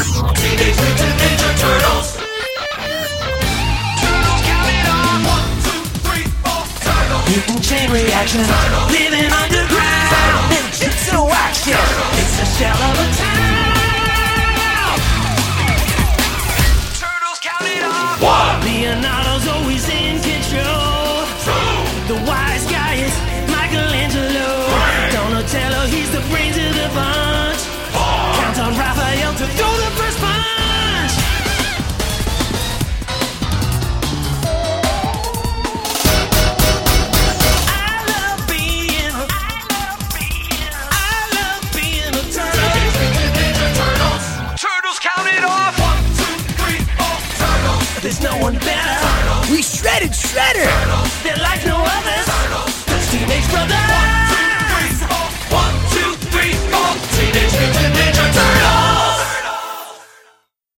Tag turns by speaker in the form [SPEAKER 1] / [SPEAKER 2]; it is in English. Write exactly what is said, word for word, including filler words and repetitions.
[SPEAKER 1] Teenage Mutant Ninja Turtles. Turtles, count it off. One, two, three, four. Turtles. Mutant chain reaction. Turtles. Living underground. Turtles. Ninjutsu action. Turtles. It's a shell of a town. Turtles, count it off. One. Leonardo's always in control. Two. The wise guy is Michelangelo. Three. Donatello, he's the brains of the bunch. Four. Count on Raphael to throw the first punch. I love being a, I love being a turtle. Teenage Mutant Ninja Turtles. Turtles, count it off. One, two, three, four. Turtles. There's no one better. Turtles. We shredded Shredder. Turtles. They're like no others. Turtles. The Teenage Brothers.